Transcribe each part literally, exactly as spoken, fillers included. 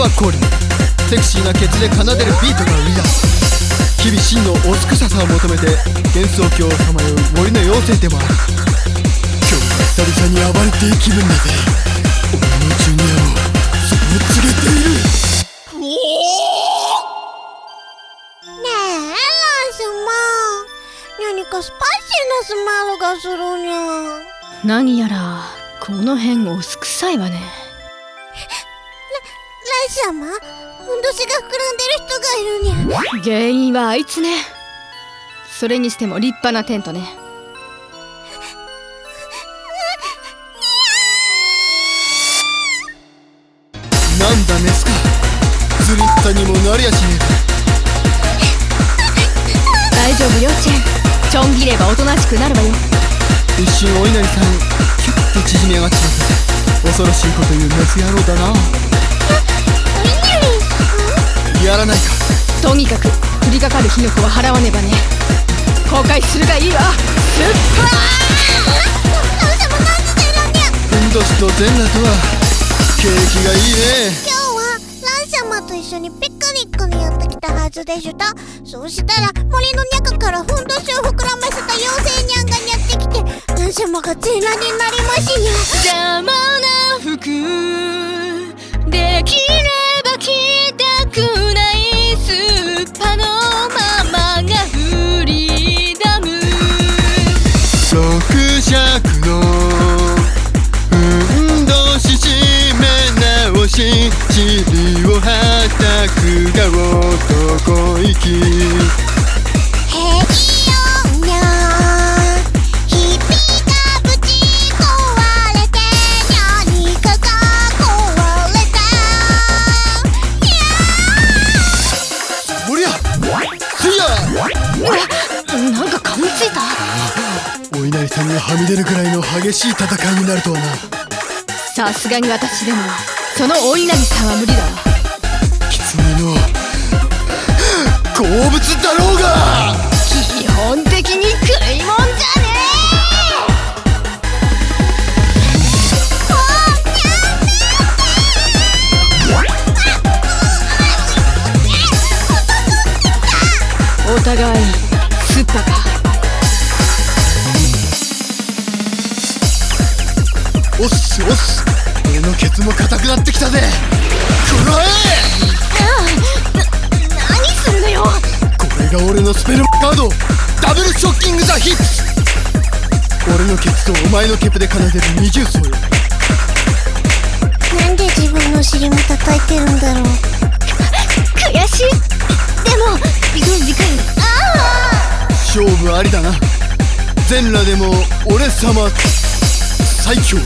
はコーリ。セクシーなケツで奏でるビートが売りだ。日々真のおすくささを求めて幻想郷をさまよう森の妖精でもある。今日は久々に暴れていい気分だぜ。俺のジュニアもそう告げている。 ねえラン様、何かスパイシーなスマイルがするにゃ。 何やらこの辺おすくさいわね。 ラン様、ふんどしが膨らんでる人がいるにゃ。 原因はあいつね。それにしても立派なテントね。 なんだメスか。釣りったにもなりやしねえ。大丈夫幼稚園、ちょん切ればおとなしくなるわよ。 一瞬お稲荷さんキュッと縮み上がっちまった。恐ろしいこと言うメス野郎だな。 お稲荷さんやらないか。 とにかく降りかかる火の粉は払わねばね。後悔するがいいわ。スッパー。 ラン様なんで出るにゃ。 ふんどしと全裸とは景気がいいね。 今日はラン様と一緒にピクニックにやってきたはずでした。そうしたら森の中からふんどしを膨らませた妖精ニャンがやってきて、ラン様が全裸になりましにゃ。 邪魔な服できれば着たくないスッパのママがフリーダム。 六尺のふんどし締め直し、尻をはたくが男行き。 ヘイヨーニャー、ひびがぶち壊れて何かが壊れた。 おりゃすいや。 なんか噛みついた。 お稲荷さんがはみ出るくらいの激しい戦いになるとはな。 さすがに私でもそのお稲荷さんは無理だわ。 狐の好物だろうが。 基本的に食いもんじゃねえ。お互いスッパか。 おっすおっす、俺のケツも硬くなってきたぜ。くらえ。 何するのよ。 これが俺のスペルカード、ダブルショッキングザヒッツ。俺のケツとお前のケプで奏でる二重奏よ。 なんで自分の尻も叩いてるんだろう。 悔しい。でもビドン次回。ああ勝負ありだな。全裸でも俺様最強。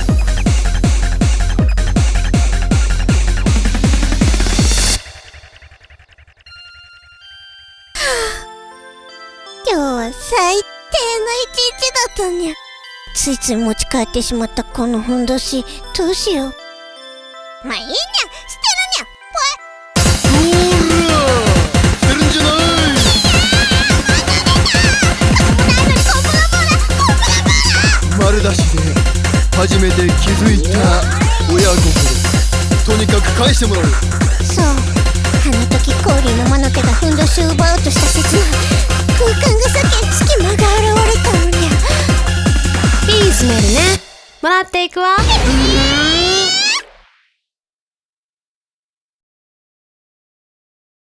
今日は最低の一日だったにゃ。ついつい持ち帰ってしまったこのふんどし、どうしよう。まあいいにゃ、捨てるにゃ。 おら捨てるんじゃない。丸出しで初めて気づいた親心、とにかく返してもらおう。 そう、あの時氷の魔の手がふんどしを奪おうとした刹那、空間が裂け隙間が現れたのにゃ。 いいスメルね。もらっていくわ。 うー